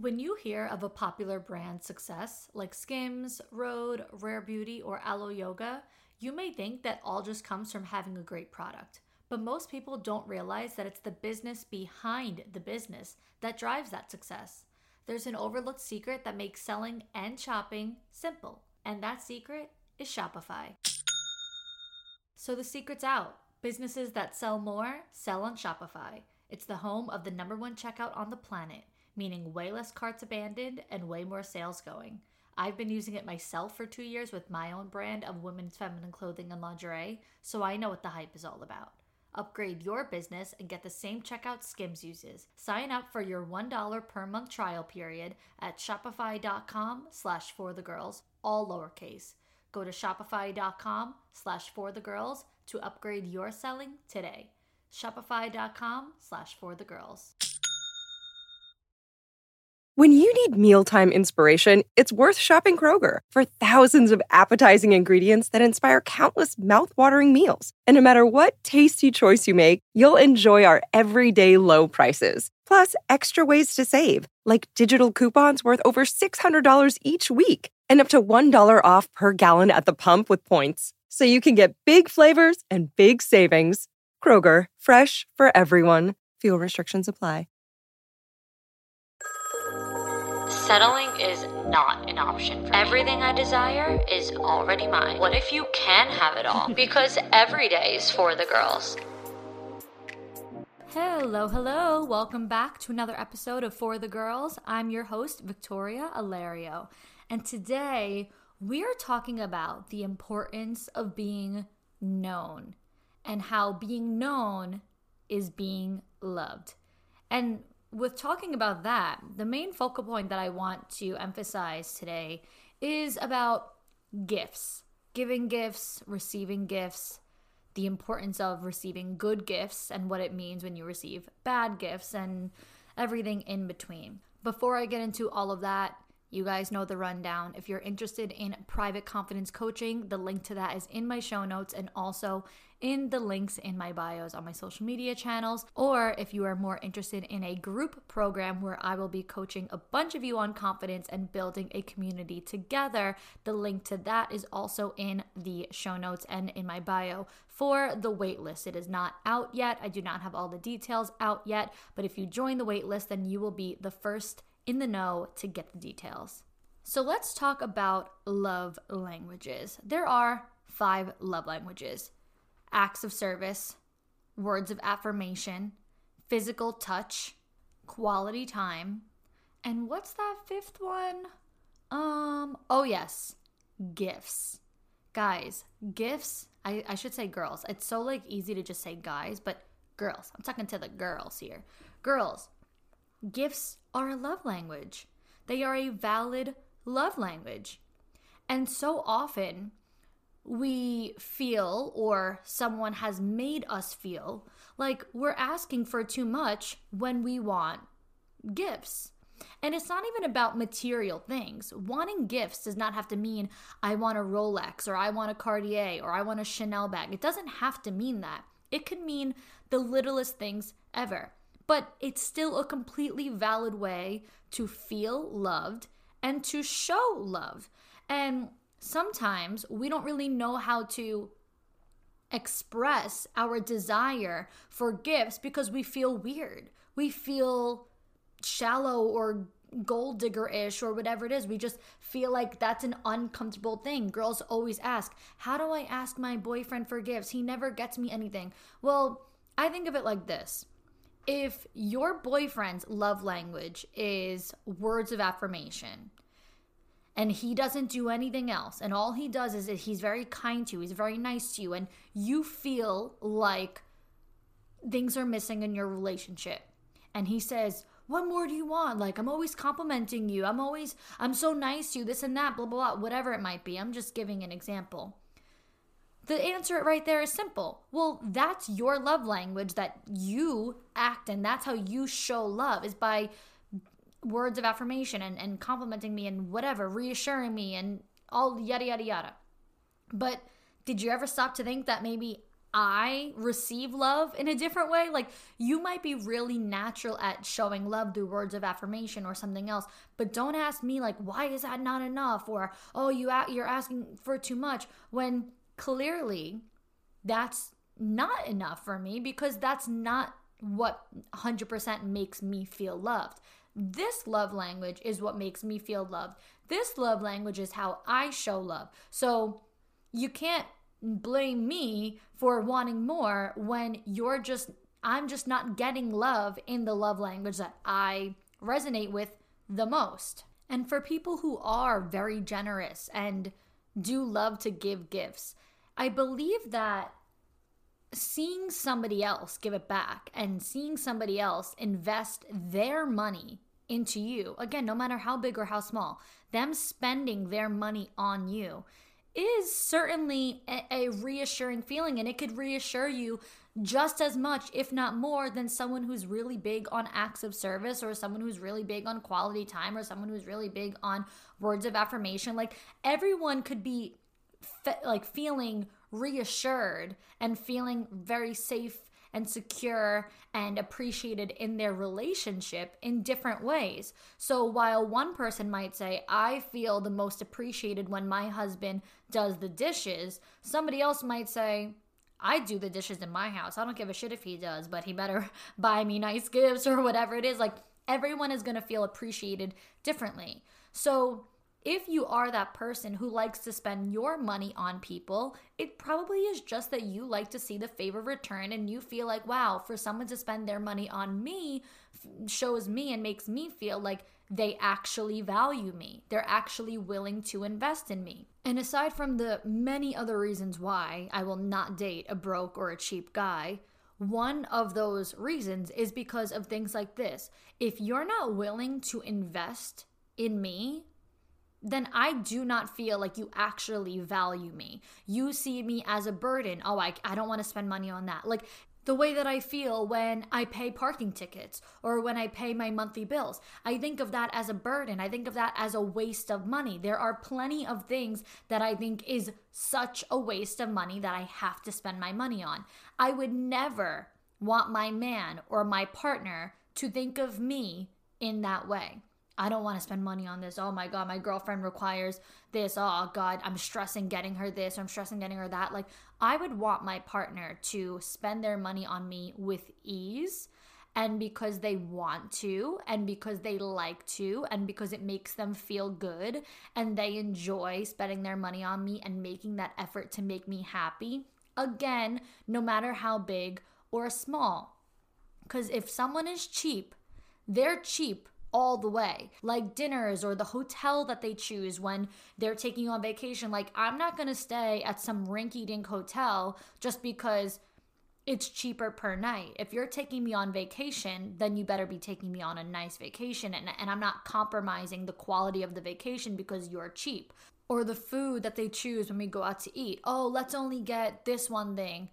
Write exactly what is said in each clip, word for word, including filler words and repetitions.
When you hear of a popular brand success like Skims, Rhode, Rare Beauty, or Aloe Yoga, you may think that all just comes from having a great product. But most people don't realize that it's the business behind the business that drives that success. There's an overlooked secret that makes selling and shopping simple, and that secret is Shopify. So the secret's out. Businesses that sell more sell on Shopify. It's the home of the number one checkout on the planet, meaning way less carts abandoned and way more sales going. I've been using it myself for two years with my own brand of women's feminine clothing and lingerie, so I know what the hype is all about. Upgrade your business and get the same checkout Skims uses. Sign up for your one dollar per month trial period at shopify.com slash for the girls, all lowercase. Go to shopify.com slash for the girls to upgrade your selling today. Shopify.com slash for the girls. When you need mealtime inspiration, it's worth shopping Kroger for thousands of appetizing ingredients that inspire countless mouthwatering meals. And no matter what tasty choice you make, you'll enjoy our everyday low prices. Plus, extra ways to save, like digital coupons worth over six hundred dollars each week and up to one dollar off per gallon at the pump with points. So you can get big flavors and big savings. Kroger, fresh for everyone. Fuel restrictions apply. Settling is not an option for me. Everything I desire is already mine. What if you can have it all? Because every day is for the girls. Hello, hello. Welcome back to another episode of For the Girls. I'm your host, Victoria Alario. And today we are talking about the importance of being known and how being known is being loved. And with talking about that, the main focal point that I want to emphasize today is about gifts. Giving gifts, receiving gifts, the importance of receiving good gifts and what it means when you receive bad gifts and everything in between. Before I get into all of that, you guys know the rundown. If you're interested in private confidence coaching, the link to that is in my show notes and also in the links in my bios on my social media channels. Or if you are more interested in a group program where I will be coaching a bunch of you on confidence and building a community together, the link to that is also in the show notes and in my bio for the waitlist. It is not out yet. I do not have all the details out yet, but if you join the waitlist, then you will be the first in the know to get the details. So let's talk about love languages. There are five love languages: acts of service, words of affirmation, physical touch, quality time, and what's that fifth one? Um, oh yes, gifts. Guys, gifts, I, I should say girls. It's so like easy to just say guys, but girls. I'm talking to the girls here. Girls, gifts are a love language. They are a valid love language. And so often we feel, or someone has made us feel, like we're asking for too much when we want gifts. And it's not even about material things. Wanting gifts does not have to mean I want a Rolex or I want a Cartier or I want a Chanel bag. It doesn't have to mean that. It could mean the littlest things ever. But it's still a completely valid way to feel loved and to show love. And sometimes we don't really know how to express our desire for gifts because we feel weird. We feel shallow or gold digger-ish or whatever it is. We just feel like that's an uncomfortable thing. Girls always ask, how do I ask my boyfriend for gifts? He never gets me anything. Well, I think of it like this. If your boyfriend's love language is words of affirmation and he doesn't do anything else and all he does is that he's very kind to you, he's very nice to you, and you feel like things are missing in your relationship, and he says, what more do you want? Like, I'm always complimenting you. I'm always, I'm so nice to you, this and that, blah, blah, blah, whatever it might be. I'm just giving an example. The answer right there is simple. Well, that's your love language that you act in. That's how you show love, is by words of affirmation and, and complimenting me and whatever, reassuring me and all yada, yada, yada. But did you ever stop to think that maybe I receive love in a different way. Like, you might be really natural at showing love through words of affirmation or something else, but don't ask me like, why is that not enough? Or, oh, you a- you're asking for too much, when clearly that's not enough for me, because that's not what one hundred percent makes me feel loved. This love language is what makes me feel loved. This love language is how I show love. So you can't blame me for wanting more when you're just, I'm just not getting love in the love language that I resonate with the most. And for people who are very generous and do love to give gifts, I believe that seeing somebody else give it back and seeing somebody else invest their money into you, again, no matter how big or how small, them spending their money on you is certainly a, a reassuring feeling, and it could reassure you just as much, if not more, than someone who's really big on acts of service, or someone who's really big on quality time, or someone who's really big on words of affirmation. Like, everyone could be fe- like feeling reassured and feeling very safe and secure and appreciated in their relationship in different ways. So while one person might say, I feel the most appreciated when my husband does the dishes, somebody else might say, I do the dishes in my house. I don't give a shit if he does, but he better buy me nice gifts or whatever it is. Like, everyone is going to feel appreciated differently. So if you are that person who likes to spend your money on people, it probably is just that you like to see the favor return, and you feel like, wow, for someone to spend their money on me shows me and makes me feel like they actually value me. They're actually willing to invest in me. And aside from the many other reasons why I will not date a broke or a cheap guy, one of those reasons is because of things like this. If you're not willing to invest in me, then I do not feel like you actually value me. You see me as a burden. Oh, I, I don't want to spend money on that. Like, the way that I feel when I pay parking tickets or when I pay my monthly bills, I think of that as a burden. I think of that as a waste of money. There are plenty of things that I think is such a waste of money that I have to spend my money on. I would never want my man or my partner to think of me in that way. I don't want to spend money on this. Oh my God, my girlfriend requires this. Oh God, I'm stressing getting her this, or I'm stressing getting her that. Like, I would want my partner to spend their money on me with ease, and because they want to, and because they like to, and because it makes them feel good, and they enjoy spending their money on me and making that effort to make me happy. Again, no matter how big or small. Because if someone is cheap, they're cheap all the way. Like dinners or the hotel that they choose when they're taking you on vacation. Like, I'm not going to stay at some rinky-dink hotel just because it's cheaper per night. If you're taking me on vacation, then you better be taking me on a nice vacation. And, and I'm not compromising the quality of the vacation because you're cheap. Or the food that they choose when we go out to eat. Oh, let's only get this one thing.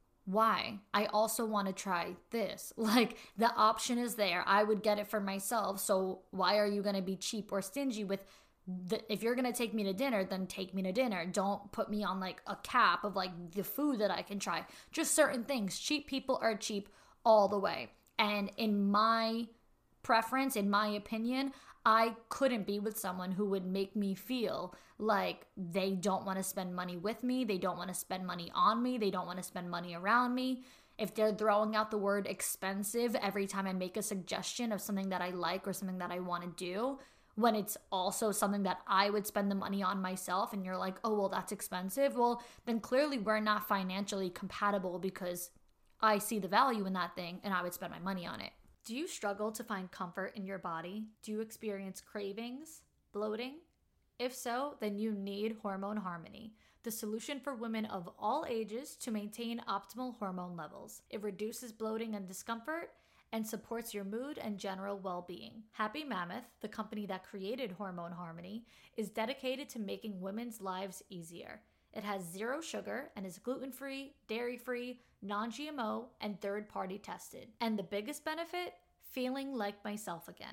Why? I also want to try this. Like, the option is there. I would get it for myself. So why are you going to be cheap or stingy with the, if you're going to take me to dinner, then take me to dinner. Don't put me on like a cap of like the food that I can try. Just certain things. Cheap people are cheap all the way. And in my preference, in my opinion, I couldn't be with someone who would make me feel like they don't want to spend money with me. They don't want to spend money on me. They don't want to spend money around me. If they're throwing out the word expensive every time I make a suggestion of something that I like or something that I want to do, when it's also something that I would spend the money on myself, and you're like, oh, well, that's expensive. Well, then clearly we're not financially compatible, because I see the value in that thing and I would spend my money on it. Do you struggle to find comfort in your body? Do you experience cravings, bloating? If so, then you need Hormone Harmony, the solution for women of all ages to maintain optimal hormone levels. It reduces bloating and discomfort and supports your mood and general well-being. Happy Mammoth, the company that created Hormone Harmony, is dedicated to making women's lives easier. It has zero sugar and is gluten-free, dairy-free, non-G M O, and third-party tested. And the biggest benefit? Feeling like myself again.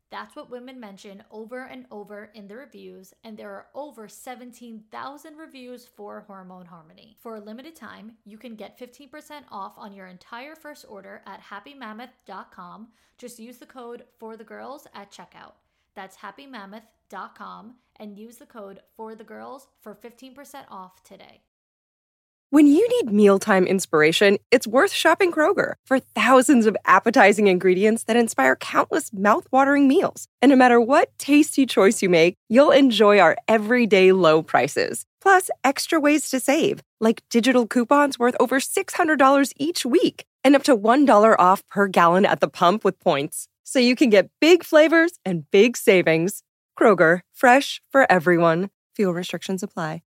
That's what women mention over and over in the reviews, and there are over seventeen thousand reviews for Hormone Harmony. For a limited time, you can get fifteen percent off on your entire first order at happy mammoth dot com. Just use the code FORTHEGIRLS at checkout. That's happy mammoth dot com and use the code FORTHEGIRLS for fifteen percent off today. When you need mealtime inspiration, it's worth shopping Kroger. For thousands of appetizing ingredients that inspire countless mouth-watering meals. And no matter what tasty choice you make, you'll enjoy our everyday low prices. Plus, extra ways to save, like digital coupons worth over six hundred dollars each week and up to one dollar off per gallon at the pump with points. So you can get big flavors and big savings. Kroger, fresh for everyone. Fuel restrictions apply.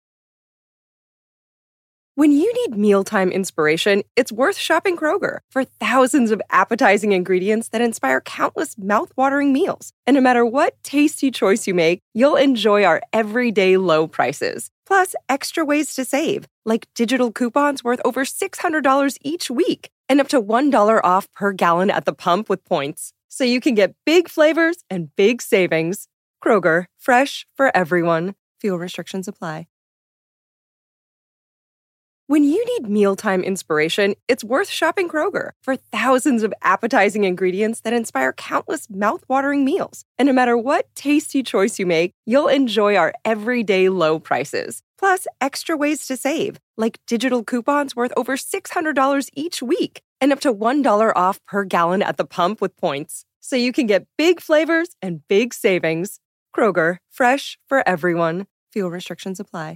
When you need mealtime inspiration, it's worth shopping Kroger. For thousands of appetizing ingredients that inspire countless mouth-watering meals. And no matter what tasty choice you make, you'll enjoy our everyday low prices. Plus, extra ways to save, like digital coupons worth over six hundred dollars each week and up to one dollar off per gallon at the pump with points. So you can get big flavors and big savings. Kroger, fresh for everyone. Fuel restrictions apply. When you need mealtime inspiration, it's worth shopping Kroger. For thousands of appetizing ingredients that inspire countless mouth-watering meals. And no matter what tasty choice you make, you'll enjoy our everyday low prices. Plus, extra ways to save, like digital coupons worth over six hundred dollars each week and up to one dollar off per gallon at the pump with points. So you can get big flavors and big savings. Kroger, fresh for everyone. Fuel restrictions apply.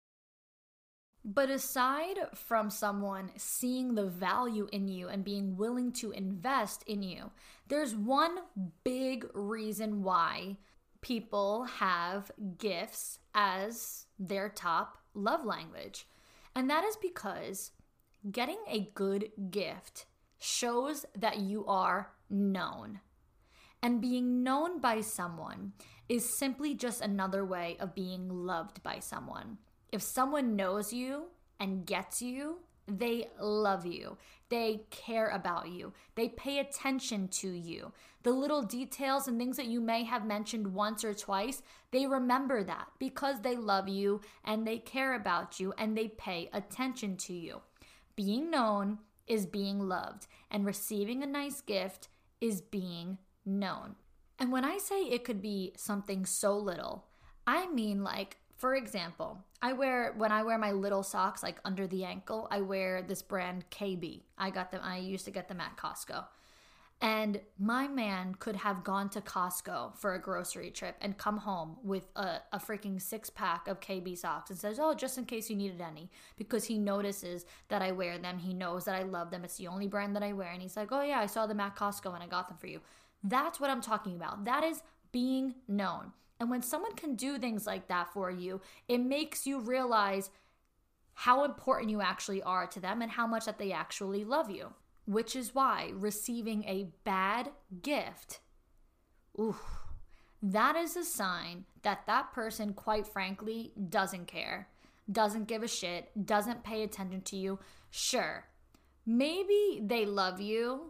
But aside from someone seeing the value in you and being willing to invest in you, there's one big reason why people have gifts as their top love language. And that is because getting a good gift shows that you are known. And being known by someone is simply just another way of being loved by someone. If someone knows you and gets you, they love you. They care about you. They pay attention to you. The little details and things that you may have mentioned once or twice, they remember that because they love you and they care about you and they pay attention to you. Being known is being loved, and receiving a nice gift is being known. And when I say it could be something so little, I mean like, for example, I wear, when I wear my little socks, like under the ankle, I wear this brand K B. I got them, I used to get them at Costco. And my man could have gone to Costco for a grocery trip and come home with a, a freaking six pack of K B socks and says, oh, just in case you needed any, because he notices that I wear them. He knows that I love them. It's the only brand that I wear. And he's like, oh yeah, I saw them at Costco and I got them for you. That's what I'm talking about. That is being known. And when someone can do things like that for you, it makes you realize how important you actually are to them and how much that they actually love you. Which is why receiving a bad gift, oof, that is a sign that that person, quite frankly, doesn't care, doesn't give a shit, doesn't pay attention to you. Sure, maybe they love you,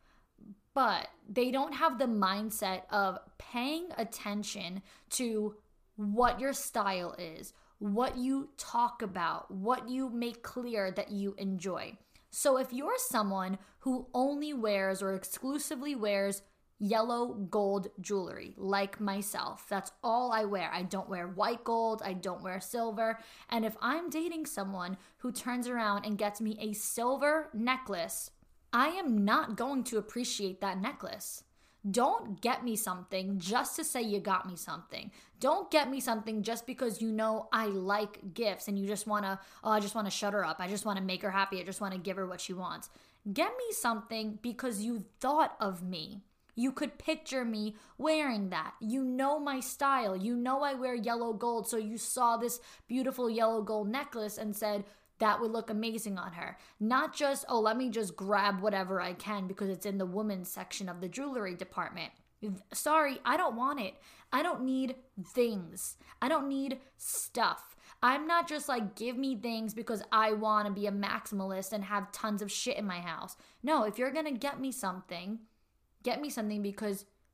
but they don't have the mindset of paying attention to what your style is, what you talk about, what you make clear that you enjoy. So if you're someone who only wears or exclusively wears yellow gold jewelry, like myself, that's all I wear. I don't wear white gold, I don't wear silver. And if I'm dating someone who turns around and gets me a silver necklace, I am not going to appreciate that necklace. Don't get me something just to say you got me something. Don't get me something just because you know I like gifts and you just want to, oh, I just want to shut her up. I just want to make her happy. I just want to give her what she wants. Get me something because you thought of me. You could picture me wearing that. You know my style. You know I wear yellow gold, so you saw this beautiful yellow gold necklace and said, that would look amazing on her. Not just, oh, let me just grab whatever I can because it's in the women's section of the jewelry department. Sorry, I don't want it. I don't need things. I don't need stuff. I'm not just like, give me things because I want to be a maximalist and have tons of shit in my house. No, if you're going to get me something, get me something because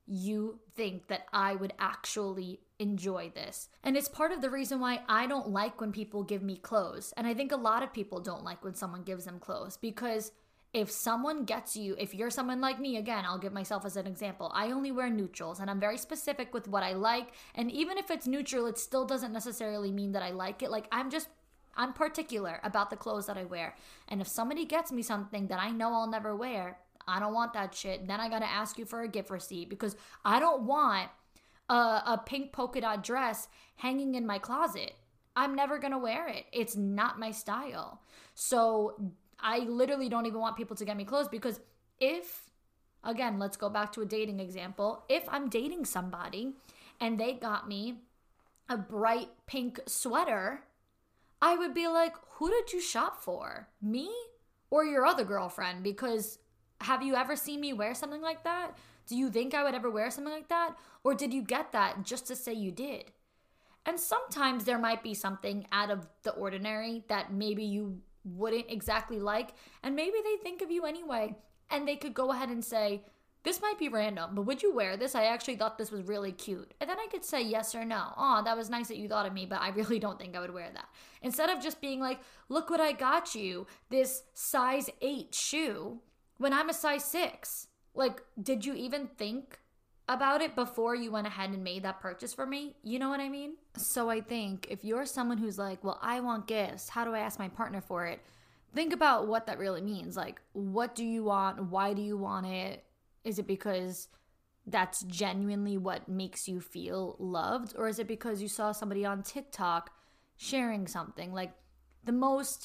you think that I would actually enjoy this. And it's part of the reason why I don't like when people give me clothes. And I think a lot of people don't like when someone gives them clothes, because if someone gets you, if you're someone like me, again, I'll give myself as an example. I only wear neutrals and I'm very specific with what I like. And even if it's neutral, it still doesn't necessarily mean that I like it. Like I'm just, I'm particular about the clothes that I wear. And if somebody gets me something that I know I'll never wear, I don't want that shit. Then I gotta ask you for a gift receipt, because I don't want a, a pink polka dot dress hanging in my closet. I'm never gonna wear it. It's not my style. So I literally don't even want people to get me clothes, because if, again, let's go back to a dating example. If I'm dating somebody and they got me a bright pink sweater, I would be like, who did you shop for? Me or your other girlfriend? Because have you ever seen me wear something like that? Do you think I would ever wear something like that? Or did you get that just to say you did? And sometimes there might be something out of the ordinary that maybe you wouldn't exactly like, and maybe they think of you anyway, and they could go ahead and say, this might be random, but would you wear this? I actually thought this was really cute. And then I could say yes or no. Oh, that was nice that you thought of me, but I really don't think I would wear that. Instead of just being like, look what I got you, this size eight shoe, when I'm a size six. Like, did you even think about it before you went ahead and made that purchase for me? You know what I mean? So I think if you're someone who's like, well, I want gifts, how do I ask my partner for it? Think about what that really means. Like, what do you want? Why do you want it? Is it because that's genuinely what makes you feel loved? Or is it because you saw somebody on TikTok sharing something? Like, the most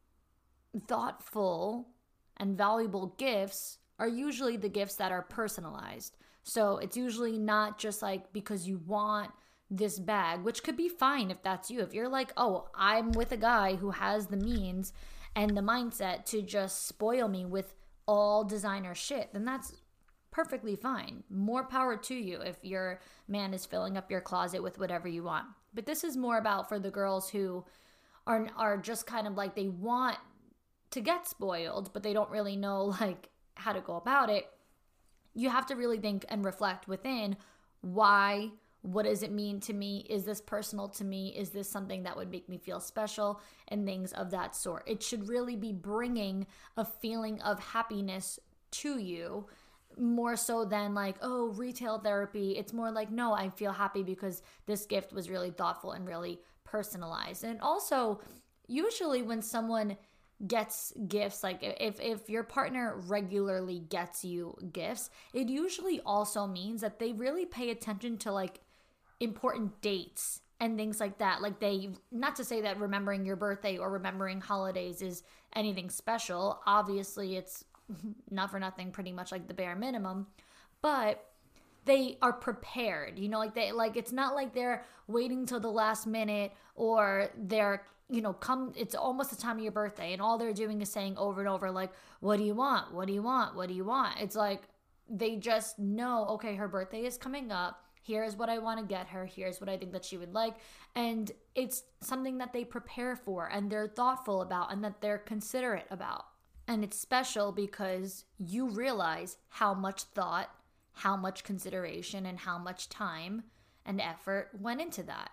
thoughtful and valuable gifts are usually the gifts that are personalized. So it's usually not just like because you want this bag, which could be fine if that's you. If you're like, oh, I'm with a guy who has the means and the mindset to just spoil me with all designer shit, then that's perfectly fine. More power to you if your man is filling up your closet with whatever you want. But this is more about for the girls who are are just kind of like, they want to get spoiled, but they don't really know like how to go about it. You have to really think and reflect within, why, what does it mean to me? Is this personal to me? Is this something that would make me feel special? And things of that sort. It should really be bringing a feeling of happiness to you, more so than like, oh, retail therapy. It's more like, no, I feel happy because this gift was really thoughtful and really personalized. And also, usually when someone gets gifts, like if if your partner regularly gets you gifts, it usually also means that they really pay attention to like important dates and things like that. Like, they, not to say that remembering your birthday or remembering holidays is anything special. Obviously, it's not for nothing, pretty much like the bare minimum, but they are prepared, you know, like they, like, it's not like they're waiting till the last minute, or they're, you know, come, it's almost the time of your birthday and all they're doing is saying over and over, like, what do you want? What do you want? What do you want? It's like, they just know, okay, her birthday is coming up. Here's what I want to get her. Here's what I think that she would like. And it's something that they prepare for and they're thoughtful about and that they're considerate about. And it's special because you realize how much thought, how much consideration, and how much time and effort went into that.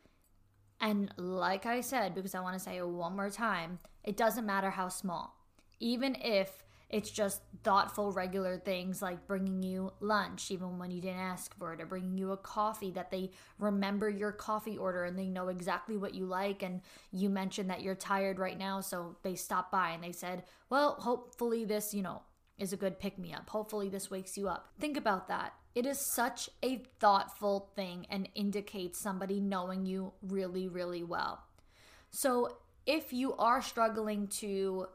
And like I said, because I want to say it one more time, it doesn't matter how small. Even if it's just thoughtful, regular things like bringing you lunch, even when you didn't ask for it, or bringing you a coffee that they remember your coffee order and they know exactly what you like. And you mentioned that you're tired right now, so they stopped by and they said, well, hopefully this, you know, is a good pick-me-up. Hopefully this wakes you up. Think about that. It is such a thoughtful thing and indicates somebody knowing you really, really well. So if you are struggling to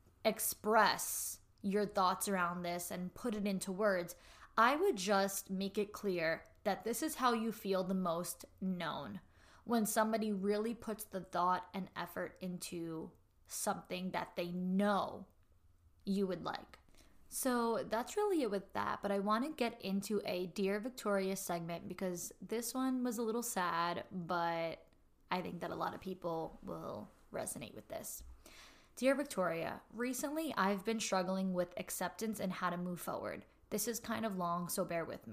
express your thoughts around this and put it into words, I would just make it clear that this is how you feel the most known. When somebody really puts the thought and effort into something that they know you would like. So that's really it with that, but I want to get into a Dear Victoria segment because this one was a little sad, but I think that a lot of people will resonate with this. Dear Victoria, recently I've been struggling with acceptance and how to move forward. This is kind of long, so bear with me.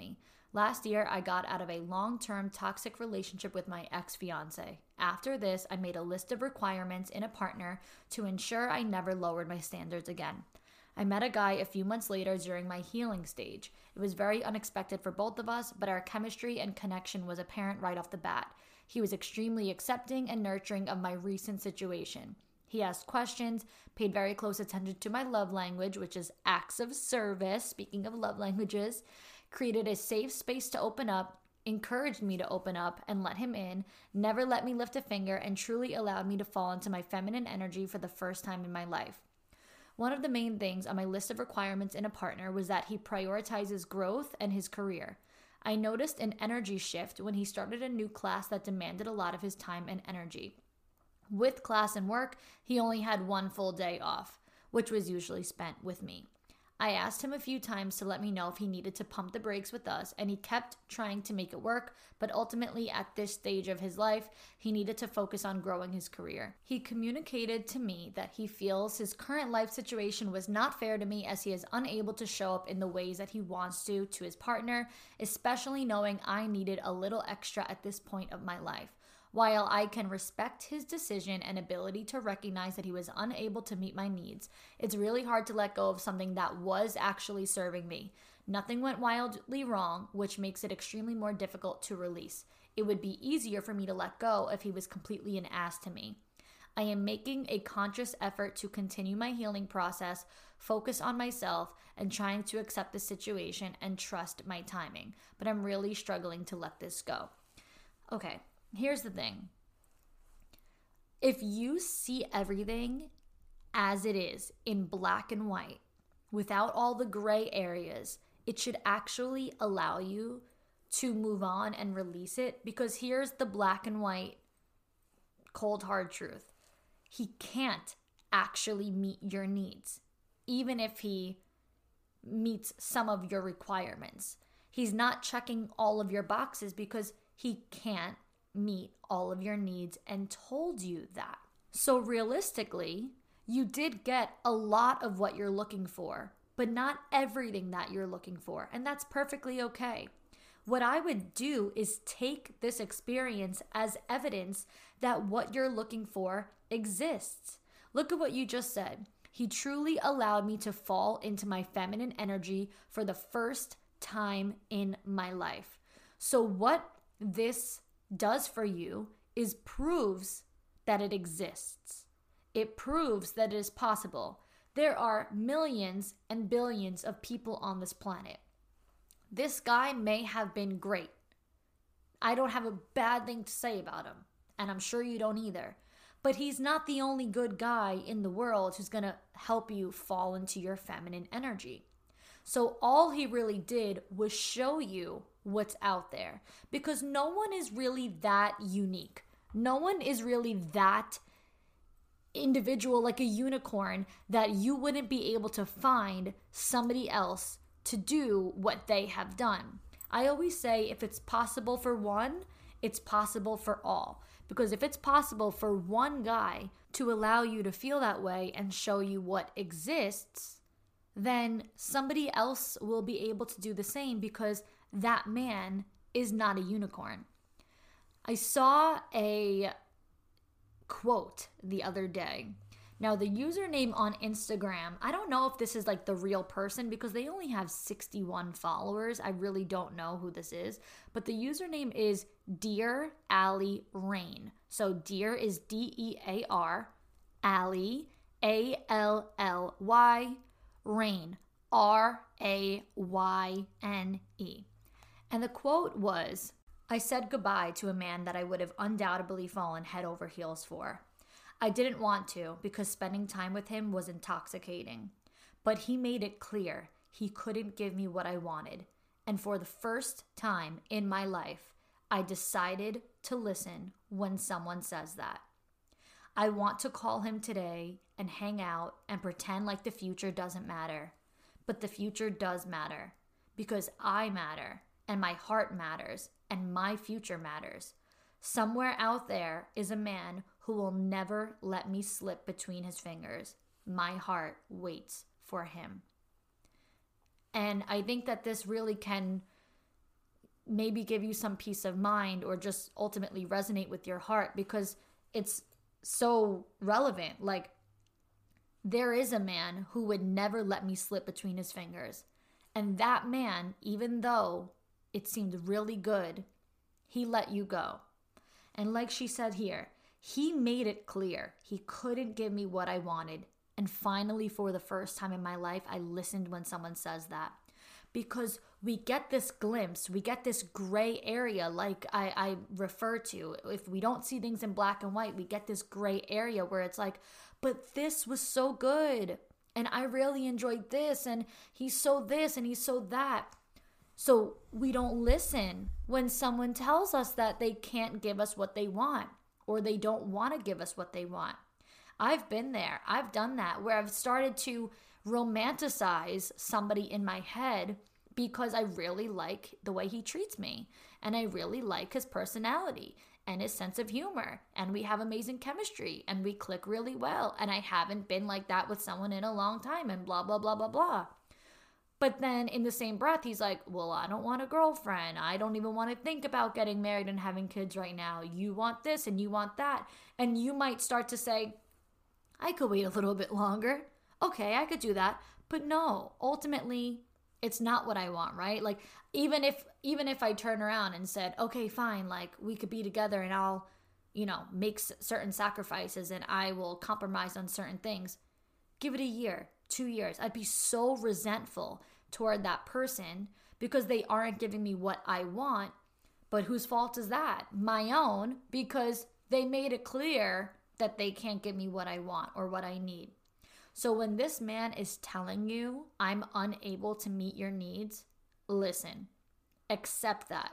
Last year, I got out of a long-term toxic relationship with my ex-fiance. After this, I made a list of requirements in a partner to ensure I never lowered my standards again. I met a guy a few months later during my healing stage. It was very unexpected for both of us, but our chemistry and connection was apparent right off the bat. He was extremely accepting and nurturing of my recent situation. He asked questions, paid very close attention to my love language, which is acts of service, speaking of love languages, created a safe space to open up, encouraged me to open up and let him in, never let me lift a finger, and truly allowed me to fall into my feminine energy for the first time in my life. One of the main things on my list of requirements in a partner was that he prioritizes growth and his career. I noticed an energy shift when he started a new class that demanded a lot of his time and energy. With class and work, he only had one full day off, which was usually spent with me. I asked him a few times to let me know if he needed to pump the brakes with us, and he kept trying to make it work, but ultimately at this stage of his life, he needed to focus on growing his career. He communicated to me that he feels his current life situation was not fair to me as he is unable to show up in the ways that he wants to to his partner, especially knowing I needed a little extra at this point of my life. While I can respect his decision and ability to recognize that he was unable to meet my needs, it's really hard to let go of something that was actually serving me. Nothing went wildly wrong, which makes it extremely more difficult to release. It would be easier for me to let go if he was completely an ass to me. I am making a conscious effort to continue my healing process, focus on myself, and trying to accept the situation and trust my timing. But I'm really struggling to let this go. Okay. Here's the thing. If you see everything as it is in black and white, without all the gray areas, it should actually allow you to move on and release it, because here's the black and white, cold hard truth. He can't actually meet your needs, even if he meets some of your requirements. He's not checking all of your boxes because he can't meet all of your needs and told you that. So realistically, you did get a lot of what you're looking for, but not everything that you're looking for, and that's perfectly okay. What I would do is take this experience as evidence that what you're looking for exists. Look at what you just said. He truly allowed me to fall into my feminine energy for the first time in my life. So what this does for you is proves that it exists. It proves that it is possible. There are millions and billions of people on this planet. This guy may have been great. I don't have a bad thing to say about him, and I'm sure you don't either. But he's not the only good guy in the world who's going to help you fall into your feminine energy. So all he really did was show you what's out there, because no one is really that unique. No one is really that individual, like a unicorn, that you wouldn't be able to find somebody else to do what they have done. I always say if it's possible for one, it's possible for all. Because if it's possible for one guy to allow you to feel that way and show you what exists, then somebody else will be able to do the same, because that man is not a unicorn. I saw a quote the other day. Now, the username on Instagram, I don't know if this is like the real person because they only have sixty-one followers. I really don't know who this is. But the username is Dear Allie Rain. So Dear is D E A R, Allie, A L L Y, Rain, R A Y N E. And the quote was, I said goodbye to a man that I would have undoubtedly fallen head over heels for. I didn't want to because spending time with him was intoxicating. But he made it clear he couldn't give me what I wanted. And for the first time in my life, I decided to listen when someone says that. I want to call him today and hang out and pretend like the future doesn't matter. But the future does matter because I matter and my heart matters and my future matters. Somewhere out there is a man who will never let me slip between his fingers. My heart waits for him. And I think that this really can maybe give you some peace of mind or just ultimately resonate with your heart because it's so relevant. Like, there is a man who would never let me slip between his fingers. And that man, even though it seemed really good, he let you go. And like she said here, he made it clear he couldn't give me what I wanted. And finally, for the first time in my life, I listened when someone says that. Because we get this glimpse, we get this gray area like I, I refer to. If we don't see things in black and white, we get this gray area where it's like, but this was so good. And I really enjoyed this. And he's so this and he's so that. So we don't listen when someone tells us that they can't give us what they want or they don't want to give us what they want. I've been there. I've done that where I've started to romanticize somebody in my head because I really like the way he treats me and I really like his personality and his sense of humor and we have amazing chemistry and we click really well and I haven't been like that with someone in a long time and blah, blah, blah, blah, blah. But then in the same breath, he's like, well, I don't want a girlfriend. I don't even want to think about getting married and having kids right now. You want this and you want that. And you might start to say, I could wait a little bit longer. Okay, I could do that. But no, ultimately, it's not what I want, right? Like, even if even if I turn around and said, okay, fine, like, we could be together and I'll, you know, make s- certain sacrifices and I will compromise on certain things. Give it a year, two years. I'd be so resentful toward that person because they aren't giving me what I want. But whose fault is that? My own, because they made it clear that they can't give me what I want or what I need. So when this man is telling you I'm unable to meet your needs, listen, accept that.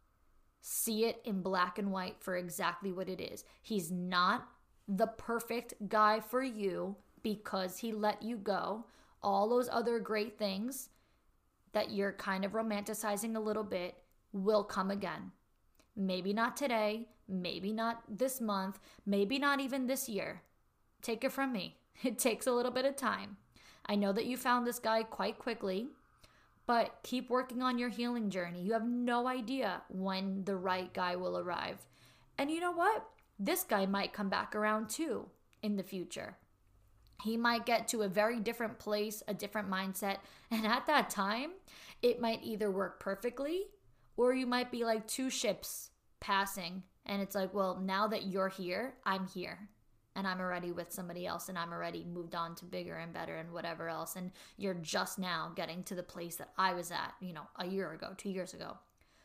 See it in black and white for exactly what it is. He's not the perfect guy for you because he let you go. All those other great things that you're kind of romanticizing a little bit will come again. Maybe not today, maybe not this month, maybe not even this year. Take it from me. It takes a little bit of time. I know that you found this guy quite quickly, but keep working on your healing journey. You have no idea when the right guy will arrive. And you know what? This guy might come back around too in the future. He might get to a very different place, a different mindset. And at that time, it might either work perfectly or you might be like two ships passing. And it's like, well, now that you're here, I'm here. And I'm already with somebody else and I'm already moved on to bigger and better and whatever else. And you're just now getting to the place that I was at, you know, a year ago, two years ago.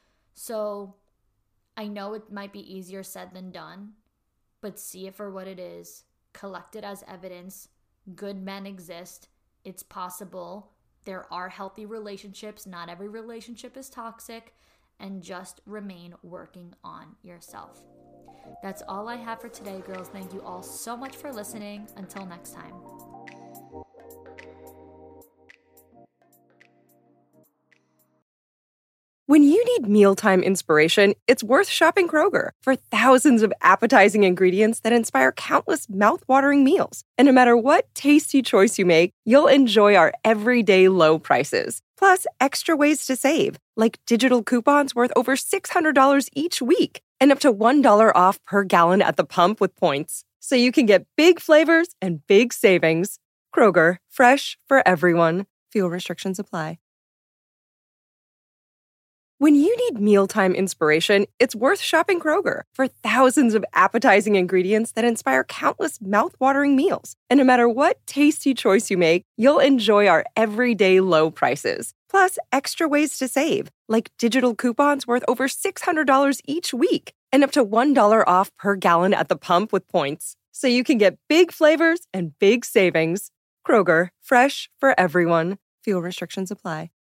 So I know it might be easier said than done, but see it for what it is. Collect it as evidence. Good men exist. It's possible. There are healthy relationships. Not every relationship is toxic. And just remain working on yourself. That's all I have for today, girls. Thank you all so much for listening. Until next time. When you need mealtime inspiration, it's worth shopping Kroger for thousands of appetizing ingredients that inspire countless mouth-watering meals. And no matter what tasty choice you make, you'll enjoy our everyday low prices. Plus, extra ways to save, like digital coupons worth over six hundred dollars each week and up to one dollar off per gallon at the pump with points. So you can get big flavors and big savings. Kroger, fresh for everyone. Fuel restrictions apply. When you need mealtime inspiration, it's worth shopping Kroger for thousands of appetizing ingredients that inspire countless mouth-watering meals. And no matter what tasty choice you make, you'll enjoy our everyday low prices. Plus, extra ways to save, like digital coupons worth over six hundred dollars each week and up to one dollar off per gallon at the pump with points. So you can get big flavors and big savings. Kroger, fresh for everyone. Fuel restrictions apply.